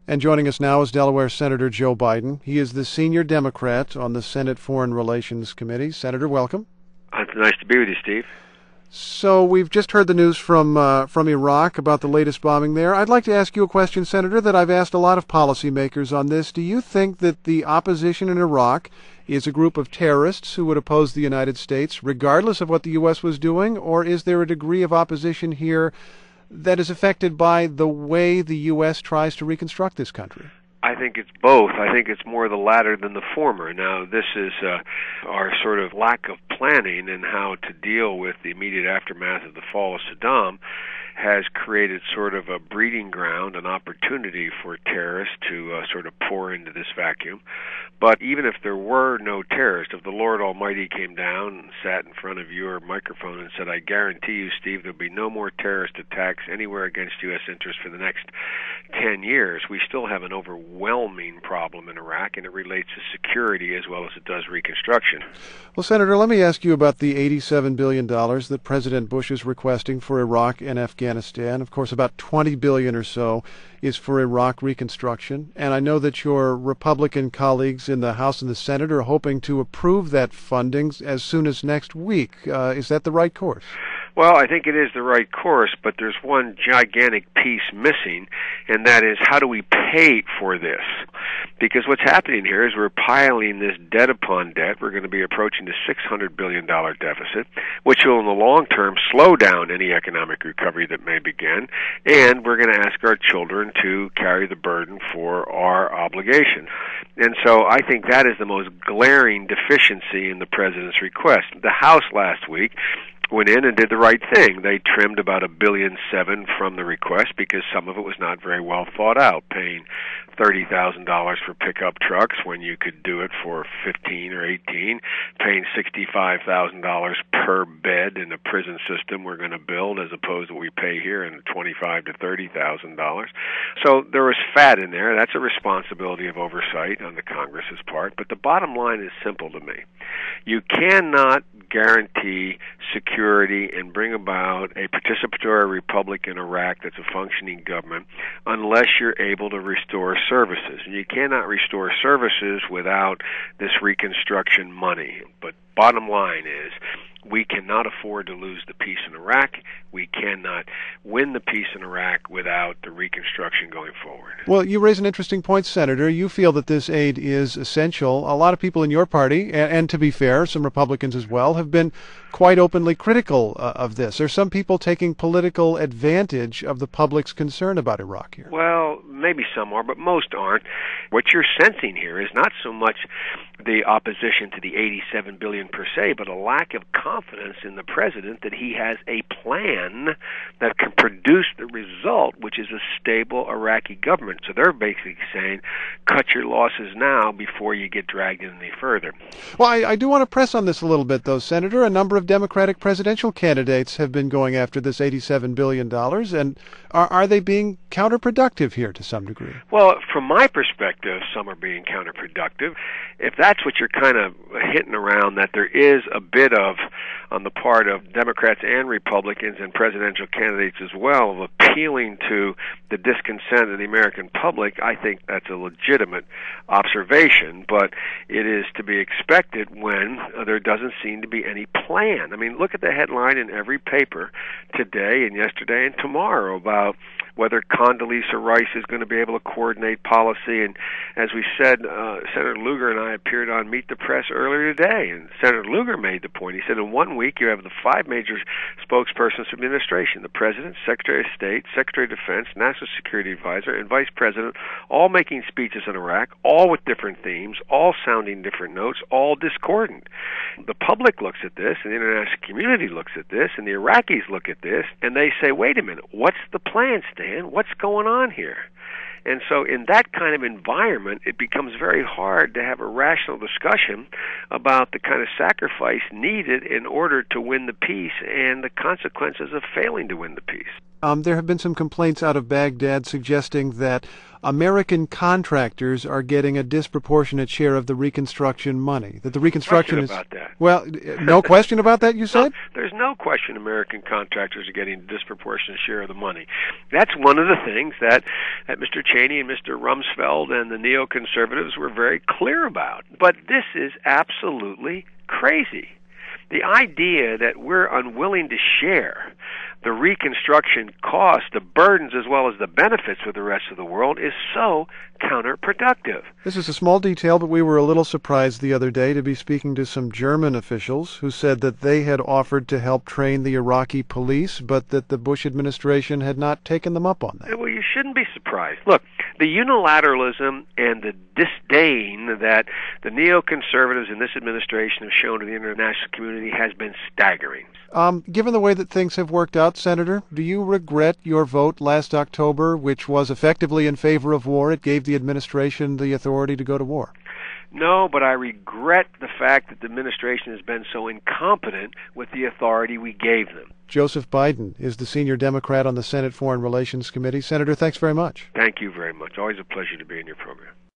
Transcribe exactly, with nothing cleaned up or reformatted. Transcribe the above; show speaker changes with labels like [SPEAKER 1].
[SPEAKER 1] And joining us now is Delaware Senator Joe Biden. He is the senior Democrat on the Senate Foreign Relations Committee. Senator, welcome.
[SPEAKER 2] It's nice to be with you, Steve.
[SPEAKER 1] So we've just heard the news from uh, from Iraq about the latest bombing there. I'd like to ask you a question, Senator, that I've asked a lot of policymakers on this. Do you think that the opposition in Iraq is a group of terrorists who would oppose the United States regardless of what the U S was doing, or is there a degree of opposition here that is affected by the way the U S tries to reconstruct this country?
[SPEAKER 2] I think it's both. I think it's more the latter than the former. Now, this is uh, our sort of lack of planning in how to deal with the immediate aftermath of the fall of Saddam has created sort of a breeding ground, an opportunity for terrorists to uh, sort of pour into this vacuum. But even if there were no terrorists, if the Lord Almighty came down and sat in front of your microphone and said, I guarantee you, Steve, there'll be no more terrorist attacks anywhere against U S interests for the next ten years, we still have an overwhelming problem in Iraq, and it relates to security as well as it does reconstruction.
[SPEAKER 1] Well, Senator, let me ask you about the eighty-seven billion dollars that President Bush is requesting for Iraq and Afghanistan. Of course, about twenty billion dollars or so is for Iraq reconstruction. And I know that your Republican colleagues in the House and the Senate are hoping to approve that funding as soon as next week. Uh, is that the right course?
[SPEAKER 2] Well, I think it is the right course, but there's one gigantic piece missing, and that is, how do we pay for this? Because what's happening here is we're piling this debt upon debt. We're going to be approaching the six hundred billion dollars deficit, which will in the long term slow down any economic recovery that may begin, and we're going to ask our children to carry the burden for our obligation. And so I think that is the most glaring deficiency in the President's request. The House last week went in and did the right thing. They trimmed about a billion seven from the request because some of it was not very well thought out, paying thirty thousand dollars for pickup trucks when you could do it for fifteen or eighteen, paying sixty-five thousand dollars per bed in the prison system we're going to build as opposed to what we pay here in twenty-five to thirty thousand dollars. So there was fat in there. That's a responsibility of oversight on the Congress's part. But the bottom line is simple to me. You cannot guarantee security and bring about a participatory republic in Iraq that's a functioning government unless you're able to restore services. And you cannot restore services without this reconstruction money. But bottom line is, we cannot afford to lose the peace in Iraq. We cannot win the peace in Iraq without the reconstruction going forward.
[SPEAKER 1] Well, you raise an interesting point, Senator. You feel that this aid is essential. A lot of people in your party, and, and to be fair, some Republicans as well, have been quite openly critical uh, of this. Are some people taking political advantage of the public's concern about Iraq here?
[SPEAKER 2] Well, maybe some are, but most aren't. What you're sensing here is not so much the opposition to the eighty-seven billion dollars per se, but a lack of confidence in the president that he has a plan that can produce the result, which is a stable Iraqi government. So they're basically saying, cut your losses now before you get dragged in any further.
[SPEAKER 1] Well, I, I do want to press on this a little bit, though, Senator. A number of Democratic presidential candidates have been going after this eighty-seven billion dollars, and are, are they being counterproductive here to some degree?
[SPEAKER 2] Well, from my perspective, some are being counterproductive. If that's what you're kind of hitting around, that there is a bit of, on the part of Democrats and Republicans and presidential candidates as well, of appealing to the discontent of the American public, I think that's a legitimate observation, but it is to be expected when uh, there doesn't seem to be any plan. I mean, look at the headline in every paper today and yesterday and tomorrow about whether Condoleezza Rice is going to be able to coordinate policy. And as we said, uh, Senator Lugar and I appeared on Meet the Press earlier today, and Senator Lugar made the point. He said in one week you have the five major spokespersons of the administration, the President, Secretary of State, Secretary of Defense, National Security Advisor, and Vice President, all making speeches in Iraq, all with different themes, all sounding different notes, all discordant. The public looks at this, and the international community looks at this, and the Iraqis look at this, and they say, wait a minute, what's the plan, Stan? What's going on here? And so in that kind of environment, it becomes very hard to have a rational discussion about the kind of sacrifice needed in order to win the peace and the consequences of failing to win the peace.
[SPEAKER 1] um, there have been some complaints out of Baghdad suggesting that American contractors are getting a disproportionate share of the reconstruction money. That the reconstruction
[SPEAKER 2] question
[SPEAKER 1] is
[SPEAKER 2] about that.
[SPEAKER 1] Well, no question about that, you said?
[SPEAKER 2] No, there's no question American contractors are getting a disproportionate share of the money. That's one of the things that, that Mister Cheney and Mister Rumsfeld and the neoconservatives were very clear about. But this is absolutely crazy. The idea that we're unwilling to share the reconstruction costs, the burdens as well as the benefits with the rest of the world is so counterproductive.
[SPEAKER 1] This is a small detail, but we were a little surprised the other day to be speaking to some German officials who said that they had offered to help train the Iraqi police, but that the Bush administration had not taken them up on that.
[SPEAKER 2] Well, you shouldn't be surprised. Look, the unilateralism and the disdain that the neoconservatives in this administration have shown to the international community has been staggering.
[SPEAKER 1] Um, given the way that things have worked out, Senator, do you regret your vote last October, which was effectively in favor of war? It gave the administration the authority to go to war.
[SPEAKER 2] No, but I regret the fact that the administration has been so incompetent with the authority we gave them.
[SPEAKER 1] Joseph Biden is the senior Democrat on the Senate Foreign Relations Committee. Senator, thanks very much.
[SPEAKER 2] Thank you very much. Always a pleasure to be in your program.